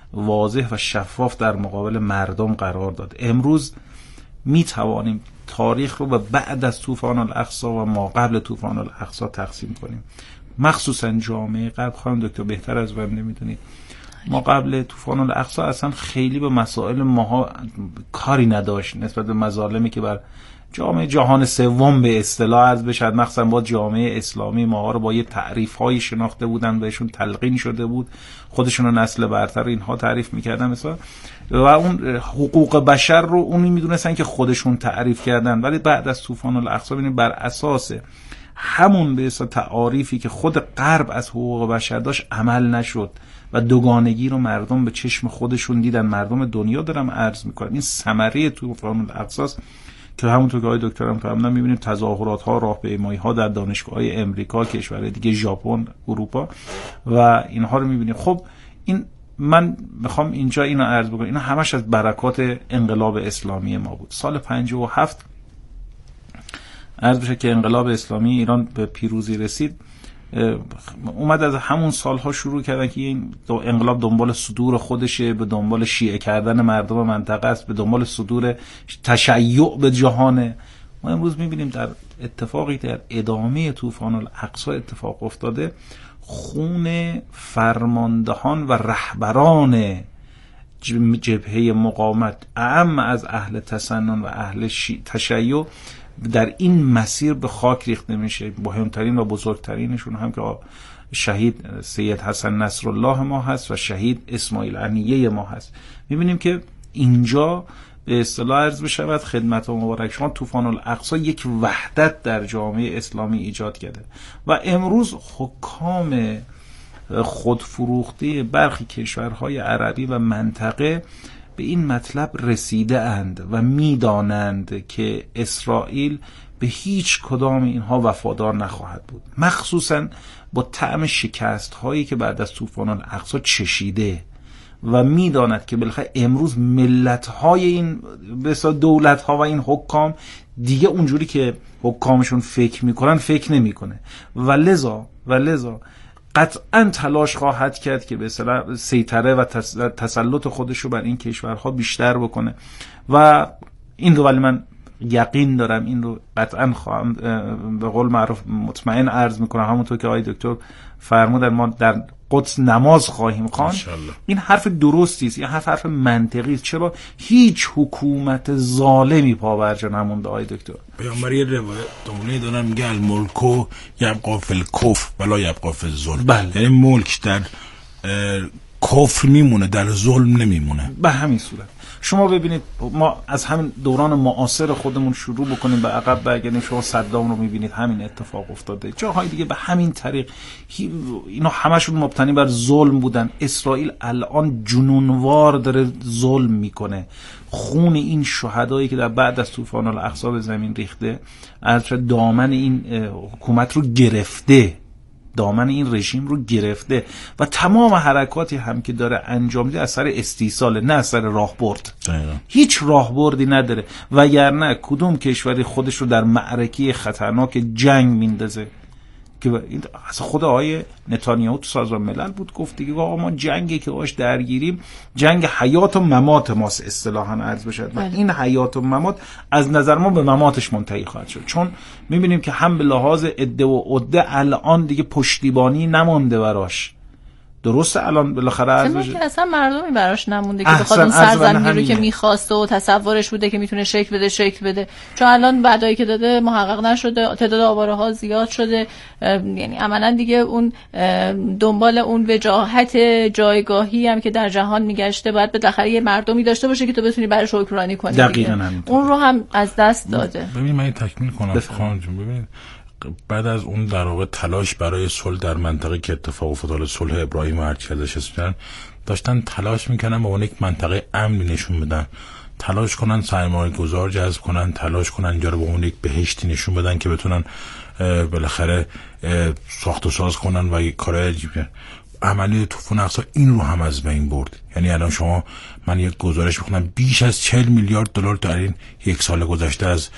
واضح و شفاف در مقابل مردم قرار داد. امروز می توانیم تاریخ رو به بعد از طوفان الاقصی و ما قبل طوفان الاقصی تقسیم کنیم. مخصوصا جامعه غرب، خانم دکتر بهتر از من نمیدونید، ما قبل طوفان الاقصی اصلا خیلی به مسائل ماها کاری نداشت نسبت به مظالمی که بر جامعه جهان سوم به اصطلاح عرض بشد، مخصوصا با جامعه اسلامی ماها رو با یه تعریف‌های شناخته بودن، بهشون تلقین شده بود، خودشون رو نسل برتر اینها تعریف می‌کردن مثلا، و اون حقوق بشر رو اونی می‌دونستن که خودشون تعریف کردن. ولی بعد از طوفان الاقصی ببینید بر اساس همون به اصطلاح تعاریفی که خود غرب از حقوق بشر داشت عمل نشد و دوگانگی رو مردم به چشم خودشون دیدن. مردم دنیا دارم عرض می‌کنم این ثمره طوفان الاقصی که همونطور که آقای دکتر هم فرمودن می‌بینیم تظاهرات ها، راهپیمایی ها در دانشگاه‌های امریکا، کشورهای دیگه، ژاپن، اروپا و اینها رو می‌بینیم. خب این من می‌خوام اینجا اینو عرض بکنم، اینا همش از برکات انقلاب اسلامی ما بود. سال 57 عرض بشه که انقلاب اسلامی ایران به پیروزی رسید. اومد از همون سالها شروع کردن که این انقلاب دنبال صدور خودشه، به دنبال شیعه کردن مردم منطقه است، به دنبال صدور تشیع به جهانه. ما امروز میبینیم در اتفاقی در ادامه طوفان الاقصی اتفاق افتاده، خون فرماندهان و رهبران جبهه مقاومت اعم از اهل تسنن و اهل تشیع در این مسیر به خاک ریخته میشه. مهمترین و بزرگترینشون هم که شهید سید حسن نصرالله ما هست و شهید اسماعیل عنیه ما هست. میبینیم که اینجا به اصطلاح عرض بشود خدمت مبارک شما طوفان الاقصی یک وحدت در جامعه اسلامی ایجاد کرده و امروز حکام خودفروخته برخی کشورهای عربی و منطقه به این مطلب رسیده اند و میدانند که اسرائیل به هیچ کدام اینها وفادار نخواهد بود، مخصوصا با طعم شکست هایی که بعد از طوفان الاقصی چشیده و میداند که بالاخره امروز ملت های این بسیار دولت ها و این حکام دیگه اونجوری که حکامشون فکر میکنن فکر نمیکنه و لذا قطعا تلاش خواهد کرد که به اصطلاح سیطره و تسلط خودش رو بر این کشورها بیشتر بکنه و این رو ولی من یقین دارم این رو قطعا خواهم به قول معروف مطمئن عرض میکنم، همونطور که آقای دکتر فرمودن ما در قدس نماز خواهیم خواند. این حرف درستی است، این حرف منطقی است. چرا هیچ حکومت ظالمی پابرجا نمونده آقای دکتر؟ پیامبر یه روایت دارن میگه الملک یبقی فی الکفر ولا یبقی فی الظلم. بله. یعنی ملک در کفر میمونه، در ظلم نمیمونه. به همین صورت شما ببینید ما از همین دوران معاصر خودمون شروع بکنیم به عقب برگردیم، شما صدام رو میبینید همین اتفاق افتاده، جاهای دیگه به همین طریق اینا همشون مبتنی بر ظلم بودن. اسرائیل الان جنونوار داره ظلم میکنه، خون این شهدایی که در بعد از طوفان الاقصی به زمین ریخته دامن این حکومت رو گرفته، دامن این رژیم رو گرفته و تمام حرکاتی هم که داره انجام میده از سر استیصال، نه از سر راهبرد. هیچ راهبردی نداره وگرنه کدوم کشوری خودش رو در معرکه خطرناک جنگ میندازه که اصلا خود آقای نتانیاهو تو سازمان ملل بود گفت دیگه آقا ما جنگی که باش درگیریم جنگ حیات و ممات ماست اصطلاحاً عرض بشه و این حیات و ممات از نظر ما به مماتش منتهی خواهد شد، چون میبینیم که هم به لحاظ عده و عده الان دیگه پشتیبانی نمانده براش. درسته الان بالاخره عرض بشه که اصلا مردمی براش نمونده که بخواد اون سرزمینی رو که میخواسته و تصورش بوده که میتونه شکل بده چون الان بعدایی که داده محقق نشده، تعداد آواره ها زیاد شده، یعنی عملا دیگه اون دنبال اون وجاهت جایگاهی هم که در جهان میگشته باید بالاخره یه مردمی داشته باشه که تو بتونی براش حکمرانی کنی. دقیقاً اون رو هم از دست داده. ببین من تکمیل کنم خانم جون. ببین بعد از اون در واقع تلاش برای صلح در منطقه که اتفاق افتاد، صلح ابراهیم و هرچی ازش اسم داشتن تلاش میکنن با اون یک منطقه امنی نشون بدن، تلاش کنن سرمایه گذار جذب کنن، تلاش کنن اینجا رو با اون یک بهشتی نشون بدن که بتونن بالاخره ساخت و ساز کنن و یک کارهای عجیب. عملی طوفان الاقصی این رو هم از بین برد. یعنی الان شما من یک گزارش بخونم بیش از 40 میلیارد دلار در این یک سال گذشته از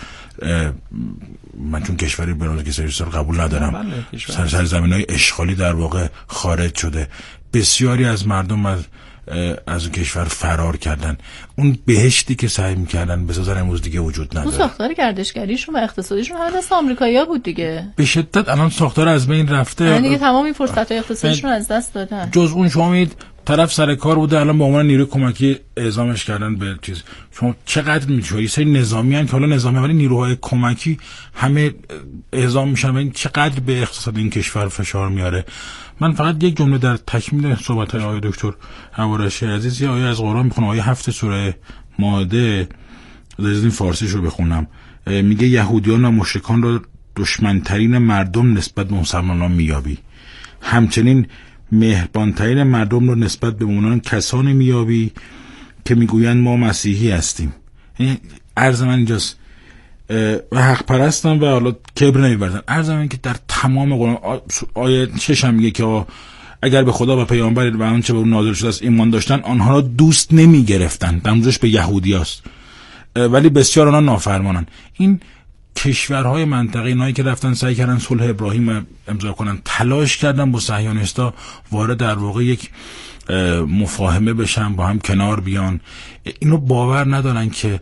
من چون کشوری برای که سال قبول ندارم سرزمین‌های اشغالی در واقع خارج شده. بسیاری از مردم از از اون کشور فرار کردن. اون بهشتی که سعی می‌کردن بسازن امروز دیگه وجود نداره. اون ساختار گردشگریشون و اقتصادیشون همه دست آمریکایی‌ها بود دیگه. به شدت الان ساختار از بین رفته. یعنی دیگه تمام این فرصت‌های اقتصادیشون از دست دادن. جز اون شما میید طرف سر کار بوده الان به عنوان نیروی کمکی اعزامش کردن به چیز. شما چقدر می‌چوی سری نظامی ان که حالا نظامی ولی نیروهای کمکی همه اعزام میشن و این چقدر به اقتصاد این کشور فشار میاره. من فقط یک جمله در تکمیل صحبت‌های آقای دکتر عبارشی عزیز، یه آیه از قرآن میخونم، آیه 7 سوره مائده، از این فارسیش رو بخونم. میگه یهودیان و مشرکان را دشمنترین مردم نسبت به مسلمانان میابی، همچنین مهربانترین مردم رو نسبت به مؤمنان کسانی میابی که میگویند ما مسیحی هستیم. یعنی عرض من اینجاست و حق پرستن و حالا کبر نمی‌ورزن. عرض من که در تمام قرآن آیه 6 هم میگه که اگر به خدا و پیامبر و آنچه به اون نازل شده است ایمان داشتن آنها را دوست نمی گرفتن. دمزش به یهودی است ولی بسیار آنها نافرمانن. این کشورهای منطقه اینایی که رفتن سعی کردن صلح ابراهیم امضا کنن، تلاش کردن با صهیونیستا وارد در واقع یک مفاهمه بشن، با هم کنار بیان. اینو باور ندارن که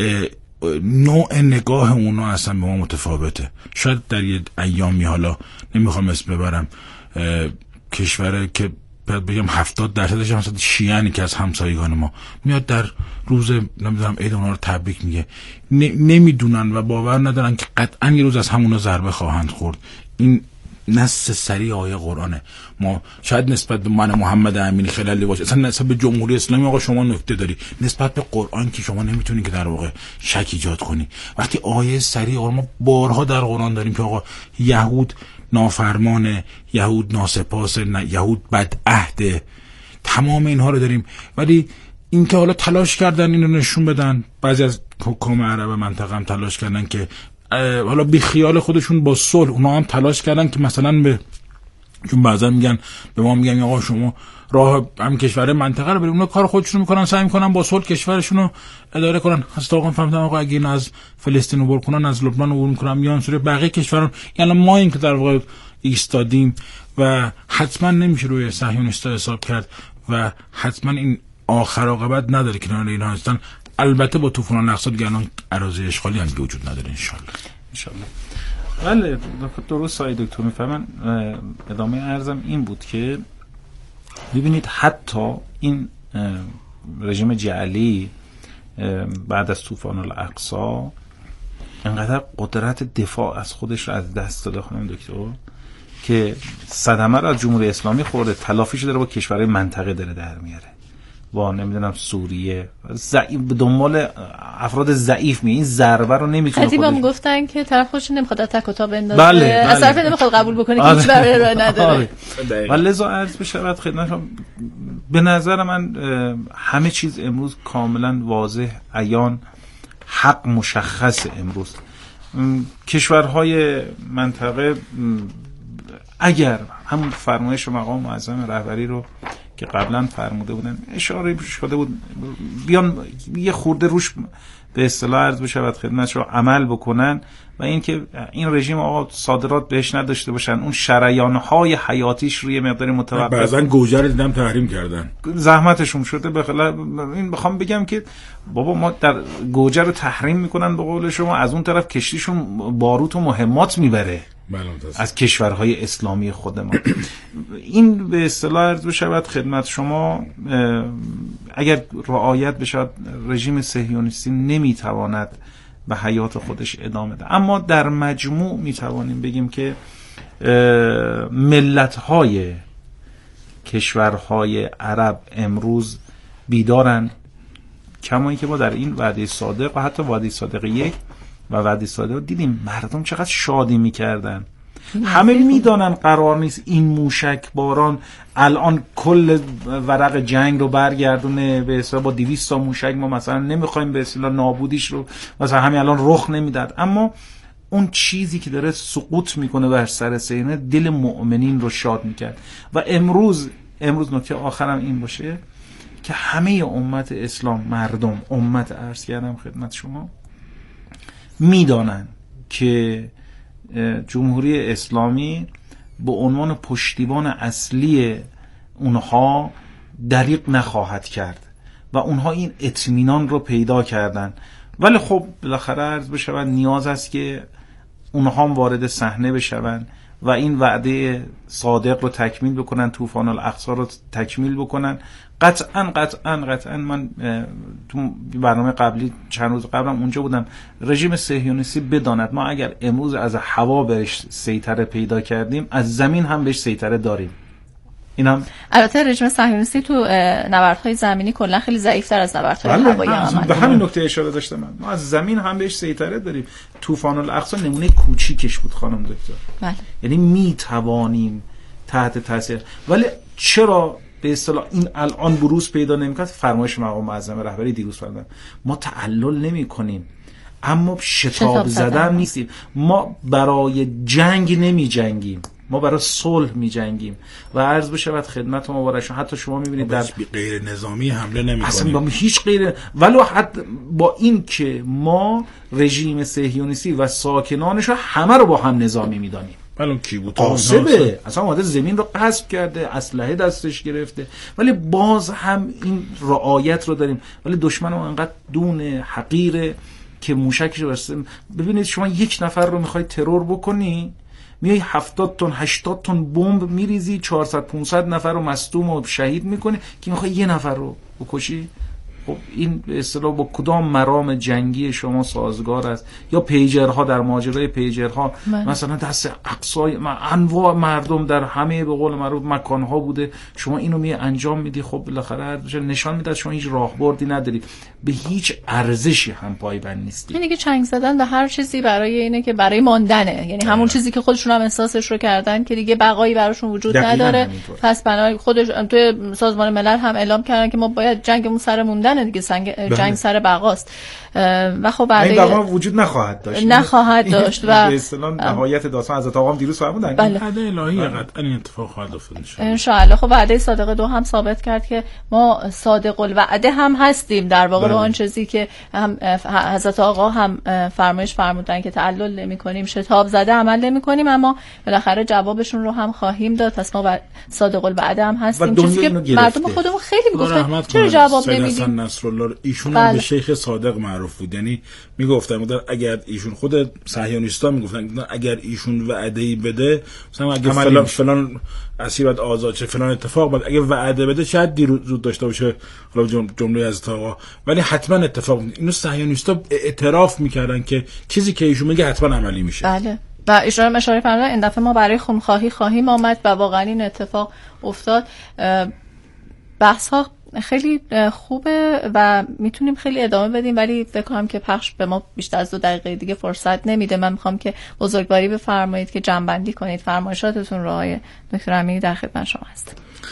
نوع نگاه اونا اصلا به ما متفاوته. شاید در یه ایامی، حالا نمیخوام اسم ببرم، کشوره که بگم 70% هم شیعه‌ای که از همسایگان ما میاد در روز نمیدونم عید اونا رو تبریک میگه، نمیدونن و باور ندارن که قطعا یه روز از همونا ضربه خواهند خورد. این نص صریح آیه قرآنه. ما شاید نسبت به من محمد امینی خلالی باشه، اصلا نسبت به جمهوری اسلامی آقا شما نکته داری، نسبت به قرآن که شما نمیتونی که در واقع شک ایجاد کنی. وقتی آیه صریح ما بارها در قرآن داریم که آقا یهود نافرمانه، یهود ناسپاس، یهود بدعهده، تمام اینها رو داریم. ولی اینکه حالا تلاش کردن اینو نشون بدن، بعضی از حکام عرب منطقه هم تلاش کردن که حالا بی خیال خودشون با صلح، اونا هم تلاش کردن که مثلا به چون بعضا میگن به ما میگن آقا شما راه هم کشور منطقه رو بریم، اونا کار خودشون میکنن، سعی میکنن با صلح کشورشون رو اداره کنن. حتی آقا فهمیدن آقا اگه این از فلسطین عبور کنن، از لبنان عبور میکنن، میان سوریه، بقیه کشوران، یعنی ما این که در واقع ایستادیم و حتما نمیشه روی صهیونیستا حساب کرد و حتما این آخر عاقبت نداره که اینا هستن. البته با طوفان الاقصی دیگه الان اراضی اشغالی هم وجود نداره ان شاء الله. بله درست آقای دکتر میفهمن. ادامه عرضم این بود که ببینید حتی این رژیم جعلی بعد از طوفان الاقصی انقدر قدرت دفاع از خودش رو از دست داده خانم دکتر که صدمه رو از جمهوری اسلامی خورده، تلافیش داره با کشورهای منطقه داره در میاره، با نمیدونم سوریه، به دنبال افراد ضعیف این ضربه رو نمیتونه خودش. خیلی گفتن که طرف خودش نمیخواد اتک و تا بندازه، بله. از طرف نمیخواد قبول بکنه که هیچ برای راه نداره. ولی لذا عرض بشود خدمتتون، به نظر من همه چیز امروز کاملا واضح، عیان، حق مشخص. امروز کشورهای منطقه اگر همون فرمایش مقام معظم رهبری رو که قبلا فرموده بودن اشاره شده بود بیان یه خورده روش به اصطلاح عرض بشود خدمتش رو عمل بکنن و اینکه این رژیم آقا صادرات بهش نداشته باشن، اون شریان‌های حیاتیش روی مقدار متوقف. بعضن گوجه رو دیدم تحریم کردن، زحمتشون شده. بخلاف این بخوام بگم که بابا ما در گوجه رو تحریم میکنن به قول شما، از اون طرف کشتیشون باروت و مهمات میبره از کشورهای اسلامی خود ما. این به اصطلاح عرض بشود خدمت شما اگر رعایت بشود رژیم صهیونیستی نمیتواند به حیات خودش ادامه ده. اما در مجموع میتوانیم بگیم که ملت‌های کشورهای عرب امروز بیدارن، کمایی که ما در این وعده صادق و حتی وعده صادق 1 و وعده صادق دیدیم مردم چقدر شادی میکردن. همه میدانن قرار نیست این موشک باران الان کل ورق جنگ رو برگردونه به اصطلاح با 200 تا موشک ما مثلا نمیخوایم به اصطلاح نابودیش رو مثلا همین الان رخ نمیداد، اما اون چیزی که داره سقوط میکنه بر سر سینه دل مؤمنین رو شاد میکرد. و امروز نکته آخرم این باشه که همه امت اسلام، مردم امت عرض کردم خدمت شما، میدانن که جمهوری اسلامی به عنوان پشتیبان اصلی اونها دریغ نخواهد کرد و اونها این اطمینان رو پیدا کردن. ولی خب بالاخره عرض بشود نیاز است که اونها هم وارد صحنه بشون و این وعده صادق رو تکمیل بکنن، طوفان الاقصی رو تکمیل بکنن. قطعا من تو برنامه قبلی چند روز قبلم اونجا بودم، رژیم صهیونیستی بداند ما اگر امروز از هوا بهش سیطره پیدا کردیم، از زمین هم بهش سیطره داریم. اینم البته رژیم صهیونیستی تو نبردهای زمینی کلا خیلی ضعیف‌تر از نبردهای هوایی به همین نکته اشاره داشتم. ما از زمین هم بهش سیطره داریم. طوفان الاقصی نمونه کوچیکش بود خانم دکتر. بله. یعنی می توانیم تحت تاثیر، ولی چرا به اصطلاح این الان بروز پیدا نمی‌کنه؟ فرمایش مقام معظم رهبری دیروز فرمودن ما تعلل نمی‌کنیم اما شتاب زدن نیستیم. ما برای جنگ نمی‌جنگیم، ما برای صلح می‌جنگیم و عرض بشود خدمت مبارک حتی شما می‌بینید در غیر نظامی حمله نمی‌کنیم، اصلا با هیچ غیر، ولی حتی با این که ما رژیم صهیونیستی و ساکنانش رو همه رو با هم نظامی می‌دانیم. الان کی بود؟ قاسبه اصلا اومده زمین رو غصب کرده، اسلحه دستش گرفته، ولی باز هم این رعایت رو داریم. ولی دشمن رو انقدر دون حقیره که موشکش رو برسه. ببینید شما یک نفر رو میخوای ترور بکنی، میای 70 تن 80 تن بمب میریزی، 400 500 نفر رو مصدوم و شهید میکنی که میخوای یه نفر رو بکشی. خب این به اصطلاح با کدام مرام جنگی شما سازگار است؟ یا پیجرها، در ماجرای پیجرها مثلا دست اقصای انواع مردم در همه به قول معروف مکانها بوده، شما اینو می انجام میدی، خب بالاخره نشان میده شما هیچ راهبردی نداری، به هیچ ارزشی هم پایبند نیستی. این دیگه چنگ زدن به هر چیزی برای اینه که برای ماندنه، یعنی همون چیزی که خودشون هم احساسش رو کردن که دیگه بقایی براشون وجود نداره. پس بنابراین خودش توی سازمان ملل هم اعلام کردن که ما باید جنگمون سر موندن دیگه، جنگ سر بقاست و خب بعد این بقا وجود نخواهد داشت و به اصطلاح نهایت داستان حضرت آقا هم دیروز فرمودن وعده الهی قطعا این اتفاق خواهد افتاد ان شاء الله. خب وعده صادق دو هم ثابت کرد که ما صادق الوعده هم هستیم در واقع به آن چیزی که هم حضرت آقا هم فرمایش فرمودن که تعلل نمی‌کنیم، شتاب زده عمل نمی‌کنیم، اما بالاخره جوابشون رو هم خواهیم داد. پس ما صادق الوعده هم هستیم، چیزی که مردم خودمون خیلی میگفتن چرا جواب نمیدیم. نصرالله ایشون هم به شیخ صادق معروف بود، یعنی میگفتن اگر ایشون خود صهیونیستا میگفتن اگر ایشون وعده‌ای بده، مثلا اگه فلان اسیر بعد آزاد شه، فلان اتفاق بعد اگه وعده بده شاید دیر زود داشته باشه، حالا جمله از آقا، ولی حتما اتفاق میفته. اینو صهیونیستا اعتراف میکردن که چیزی که ایشون میگه حتما عملی میشه. بله و ایشون اشاره فرمودن این دفعه ما برای خونخواهی خواهیم آمد و واقعا این اتفاق افتاد. بحث ها خیلی خوبه و میتونیم خیلی ادامه بدیم، ولی فکر کنم که پخش به ما بیشتر از 2 دقیقه دیگه فرصت نمیده. من میخوام که بزرگواری بفرمایید که جمع‌بندی کنید فرمایشاتتون رو. آقای دکتر امینی در خدمت شما هست.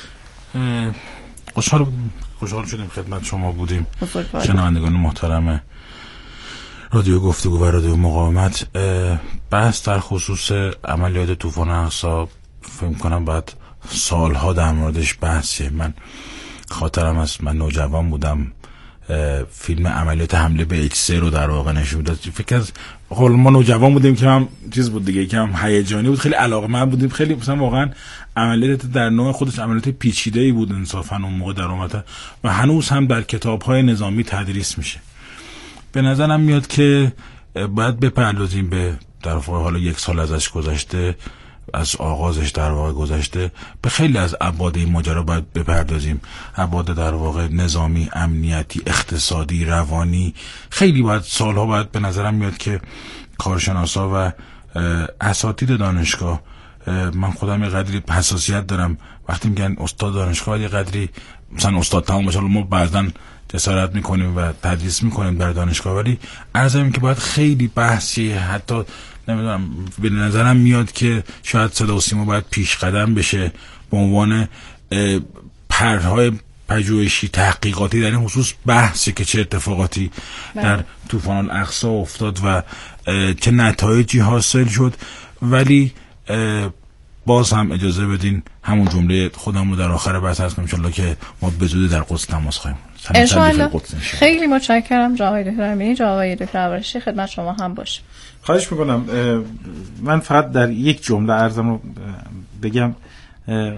خوشحال شدیم خدمت شما بودیم. شنوندگان محترم رادیو گفتگو و رادیو مقاومت، بحث در خصوص عملیات طوفان اقصی فکر کنم بعد سالها در موردش بحثه. من خاطرم است من نوجوان بودم، فیلم عملیات حمله به H3 رو در واقع نشون داد. فکر از ما نوجوان بودیم که هم چیز بود دیگه، که هم هیجانی بود، خیلی علاقه‌مند بودیم، خیلی مثلا واقعا عملیات در نوع خودش عملیات پیچیده‌ای بود انصافا اون موقع در اومده و هنوز هم در کتاب‌های نظامی تدریس میشه. به نظرم میاد که باید بپردازیم به در واقع حالا 1 سال ازش گذشته، از آغازش در واقع گذشته، به خیلی از ابعاد این ماجرا باید بپردازیم. ابعاد در واقع نظامی، امنیتی، اقتصادی، روانی، خیلی باید سالها باید به نظرم میاد که کارشناسا و اساتید دانشگاه، من خودم یه قدری حساسیت دارم وقتی میگن استاد دانشگاه، یه قدری مثلا استاد تمام باشه، ما بعضن جسارت میکنیم و تدریس میکنیم در دانشگاه، ولی عرضم که باید خیلی بحثی، حتی نمیدونم به نظرم میاد که شاید صدا و سیما باید پیش قدم بشه به عنوان پرهای پژوهشی تحقیقاتی در این خصوص، بحثی که چه اتفاقاتی در طوفان الاقصی افتاد و چه نتایجی حاصل شد. ولی باز هم اجازه بدین همون جمله خودم رو در آخر بحث هست کنم ان شاءالله که ما به زودی در قدس تماس خواهیم. ان شاءالله. خیلی متشکرم جناب دکتر امینی. جناب دکتر عبارشی خدمت شما هم باشه. خواهش میکنم. من فقط در یک جمله عرضم رو بگم.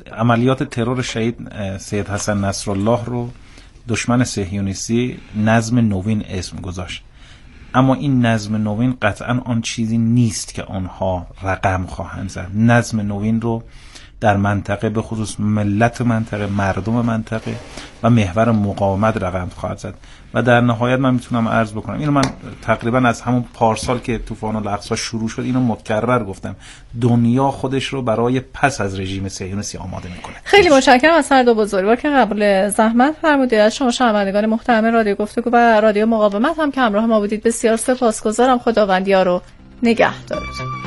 عملیات ترور شهید سید حسن نصرالله رو دشمن صهیونیستی نظم نوین اسم گذاشت، اما این نظم نوین قطعا آن چیزی نیست که آنها رقم خواهند زد. نظم نوین رو در منطقه، به خصوص ملت منطقه، مردم منطقه و محور مقاومت رقم خواهد زد. و در نهایت من میتونم عرض بکنم، اینو من تقریبا از همون پارسال که طوفان الاقصی شروع شد اینو مکرر گفتم، دنیا خودش رو برای پس از رژیم صهیونیستی آماده میکنه. خیلی متشکرم از هر دو بزرگوار که قبول زحمت فرمودید. از شما شنوندگان محترم رادیو گفتگو و رادیو مقاومت هم که همراه ما بودید بسیار سپاسگزارم. خداوند یار و نگهدارتون.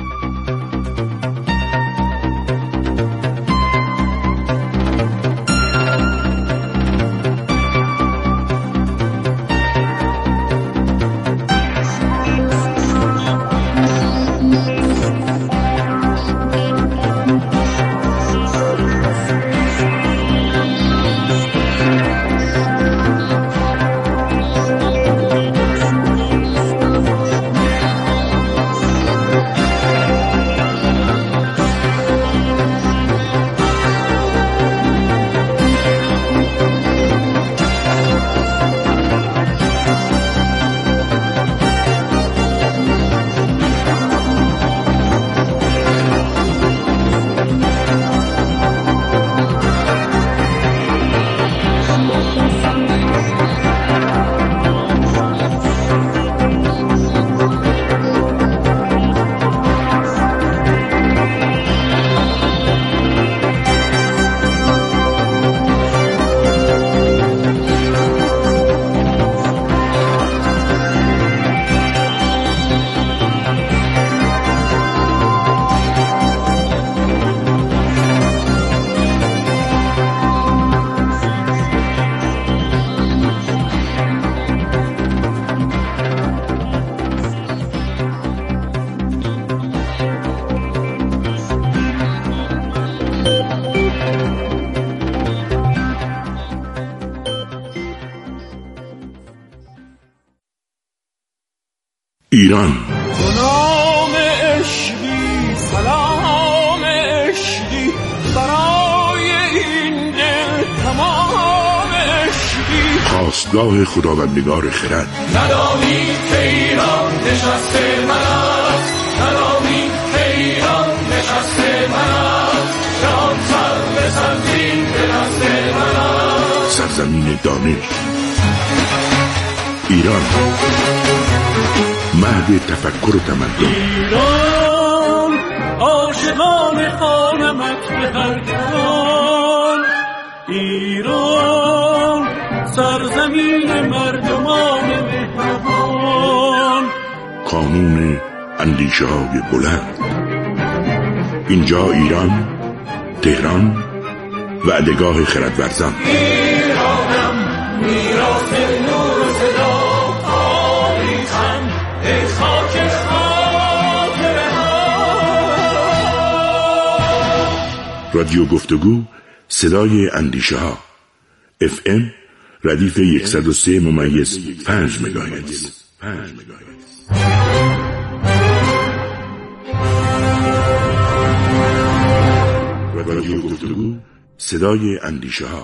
ایران سلام عشقی، سلام عشقی برای این دل تمام عشقی، خواستگاه خداوندگار خرد. ندانی که ایران نشسته من است، ندانی که ایران نشسته من است، جان سر به سرزین به دست من است. سرزمین دانش ایران، مهد تفکر و تمدن. ایران عاشقان خانمت به هر جهان، ایران سرزمین مردمان مهربان. کانون اندیشه های بلند. اینجا ایران، تهران، وعدهگاه خردورزان. ایرانم میراث نور و صدا، تاریخم ای خاک خاطره ها. رادیو گفتگو، صدای اندیشه ها. FM ردیف 103.5 مگاهرتز. رادیو گفتگو، صدای اندیشه ها.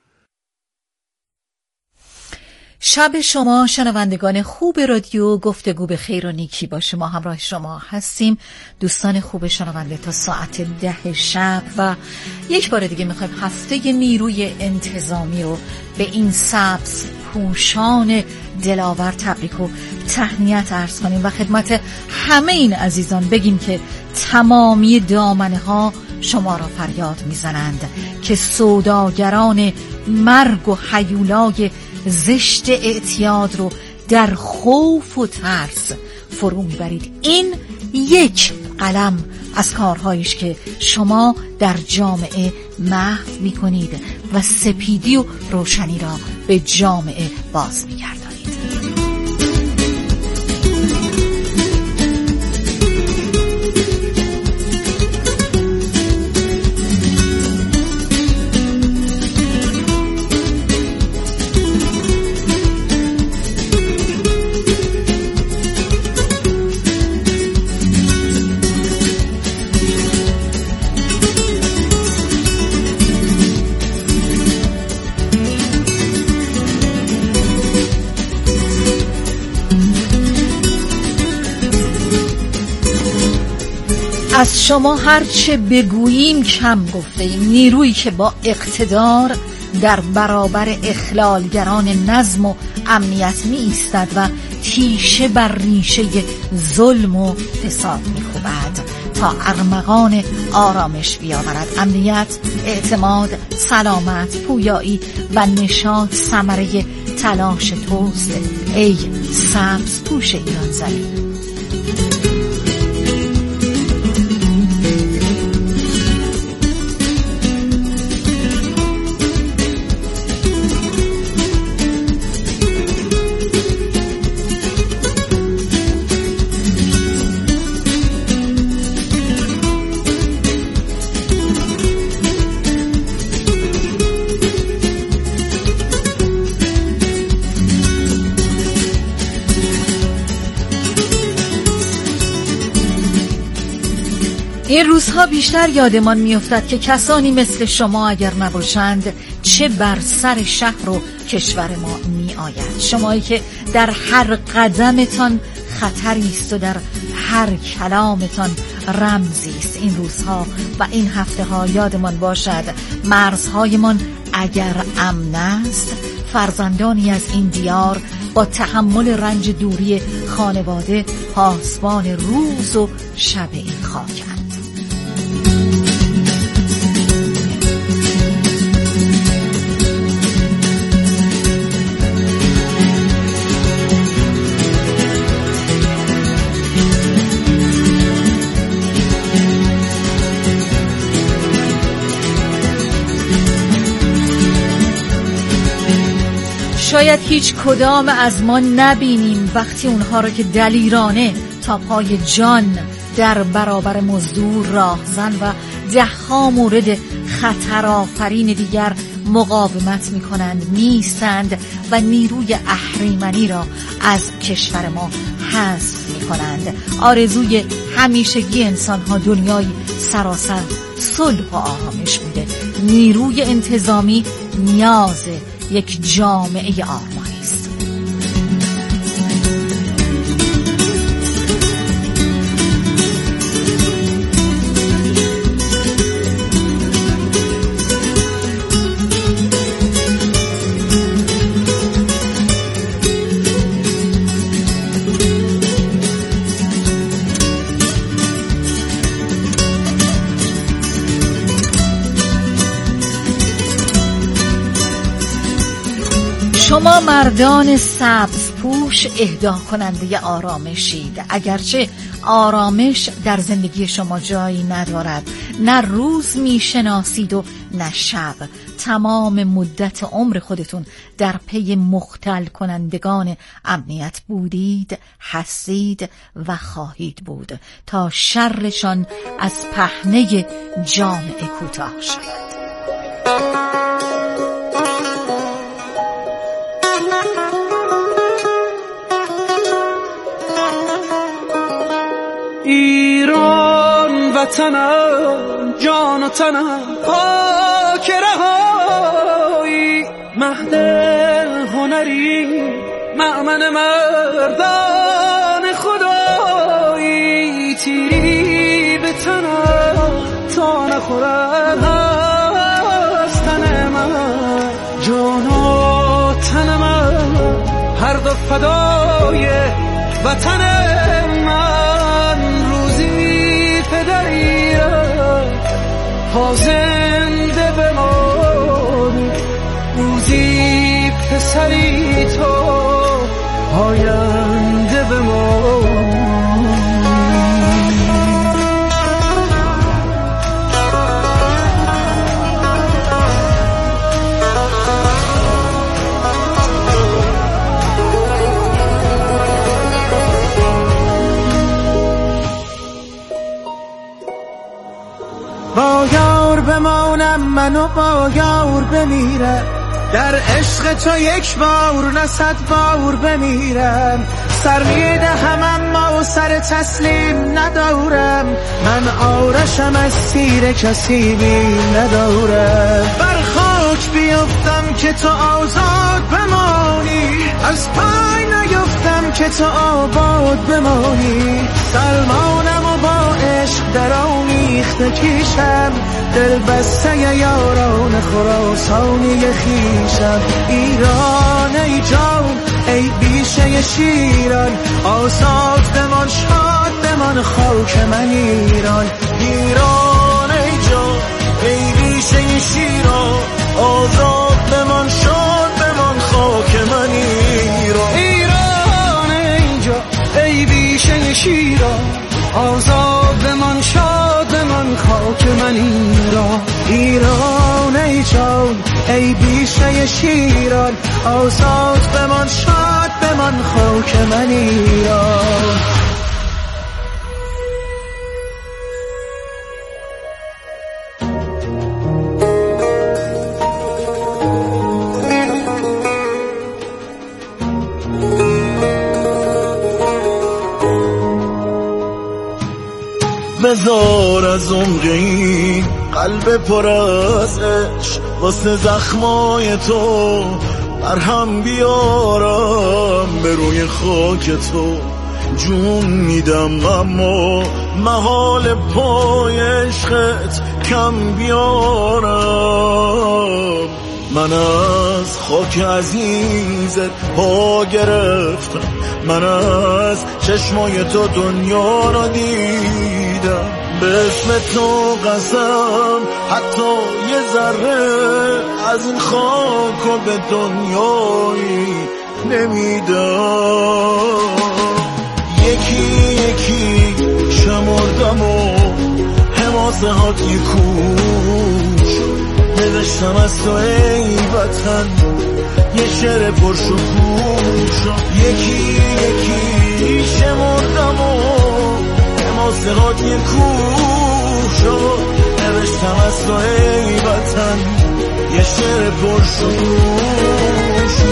شب شما شنوندگان خوب رادیو گفتگو به خیر و نیکی باشه. ما همراه شما هستیم دوستان خوب شنونده تا ساعت 10 شب و یک بار دیگه میخوایم هفته نیروی انتظامی رو به این سبز پوشان دلاور تبریک و تهنیت عرض کنیم و خدمت همه این عزیزان بگیم که تمامی دامنه ها شما را فریاد میزنند که سوداگران مرگ و هیولای زشت اعتیاد رو در خوف و ترس فرو میبرید. این یک قلم از کارهایش که شما در جامعه محو میکنید و سپیدی و روشنی را به جامعه باز میگردانید. از شما هرچه بگوییم کم گفته ایم. نیرویی که با اقتدار در برابر اخلالگران نظم و امنیت می ایستد و تیشه بر ریشه ظلم و فساد می کوبد تا ارمغان آرامش بیاورد. امنیت، اعتماد، سلامت، پویایی و نشاط ثمره تلاش توست ای سبز پوش ایران زمین. این روزها بیشتر یادمان میافتد که کسانی مثل شما اگر نباشند چه بر سر شهر و کشور ما می آید. شمایی که در هر قدمتان خطری است و در هر کلامتان رمزی است. این روزها و این هفته ها یادمان باشد مرزهایمان اگر امن است، فرزندانی از این دیار با تحمل رنج دوری خانواده پاسبان روز و شب این خاکند. شاید هیچ کدام از ما نبینیم وقتی اونها را که دلیرانه تا پای جان در برابر مزدور راهزن و 10 مورد خطرآفرین دیگر مقاومت می‌کنند می‌ایستند و نیروی اهریمنی را از کشور ما حذف می‌کنند. آرزوی همیشگی انسان‌ها دنیای سراسر صلح و آرامش بوده. نیروی انتظامی نیاز یک جامعه آرمانی است. شما مردان سبز پوش اهدا کننده آرامشید. اگرچه آرامش در زندگی شما جایی ندارد، نه روز میشناسید و نه شب. تمام مدت عمر خودتون در پی مختل کنندگان امنیت بودید، هستید و خواهید بود تا شرشان از پهنه جامعه کوتاه شد. ایران وطنم، جان و تنم پاک رهایی، مهد هنری، مأمن مردان خدایی. تیری به تنم تا نخورد از تن من، جان و تن من هر دو فدای وطن من. روزی پدری را تا زنده بمانی، روزی پسری تو آینده بمانی. با یار بمانم من و با یار بمیرم، در عشق تو یک بار نه 100 بار بمیرم. سر میدهم اما سر تسلیم ندارم، من آرشم از تیر کسی بیم ندارم. بر خاک بیفتم که تو آزاد بمانی، از پای نیفتم که تو آباد بمانی. سلمانم و با عشق در آمیخته کیشم، دل بسته یاران خراسانی خیشم. ایران ای جان ای بیشه شیران، آزاد بمان شاد بمان خاک من ایران. ایران ای جان ای بیشه شیران، آزاد بمان شاد بمان خاک من ایران. ایران ای جان ای بیشه شیران، آزاد بمان شاد بمان خاک من ایران. ایران ای جان ای بیشه شیران، آزاد بمان شاد بمان خاک من ایران. بذار از عمق این قلب پر از عشق واسه زخمای تو برهم بیارم، به روی خاک تو جون میدم اما محال پای عشقت کم بیارم. من از خاک عزیزت پا گرفتم، من از چشمای تو دنیا را دیدم، به اسم تو قسم حتی یه ذره از این خاک و به دنیایی نمیدم. یکی یکی شمردم و حماسه هات یه کوش نوشتم از تو ای وطن یه شعر پرشکوش. یکی یکی شمردم و حماسه هات یه کوش نوشتم از تو ای وطن یه شعر پرشکوش.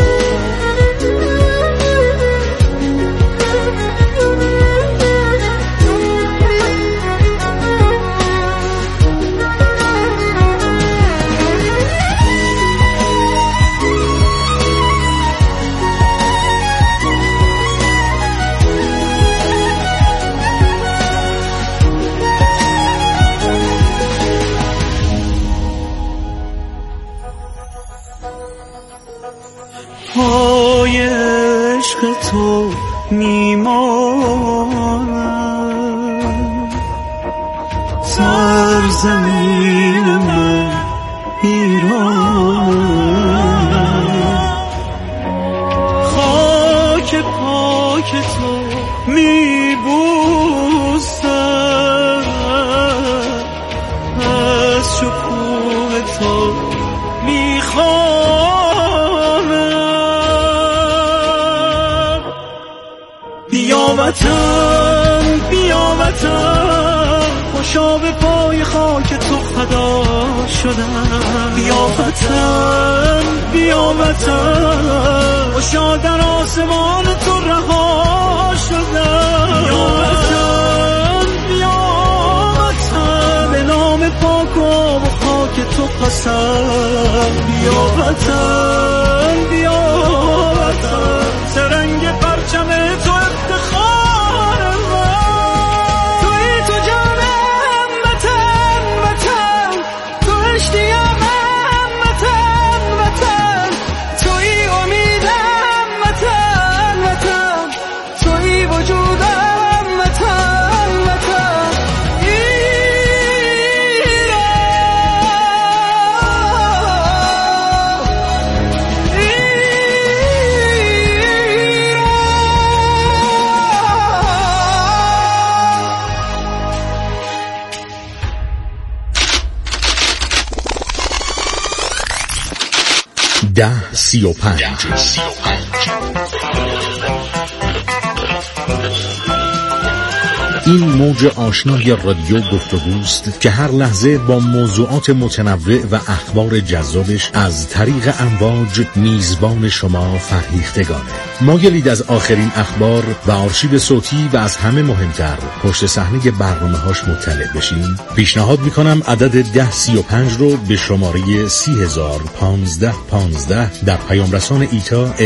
پای عشق تو میمانم، سرزمین من ایران، خاک پاک تو میبوسم، از شکوه تو میخوام. بیا وطن بیا وطن، خوشا به پای خاک تو فدا شدم. بیا وطن بیا وطن، خوشا در آسمان تو رها شدم. بیا وطن بیا وطن، به نام پاک و خاک تو قسم. بیا وطن بیا وطن، سرنگ پرچم تو افتخار من. توی تو جانم وطن وطن، تو اشتیاقم وطن وطن، توی امیدم وطن وطن، توی وجودم وطن وطن. ده 35 این موج آشنای رادیو گفتگوست که هر لحظه با موضوعات متنوع و اخبار جذابش از طریق امواج میزبان شما فرهیختگانه. مایلید از آخرین اخبار و آرشیو صوتی و از همه مهمتر پشت صحنه برنامه‌هاش مطلع بشین؟ پیشنهاد میکنم عدد 1035 رو به شماره 3015115 در پیام رسان ایتا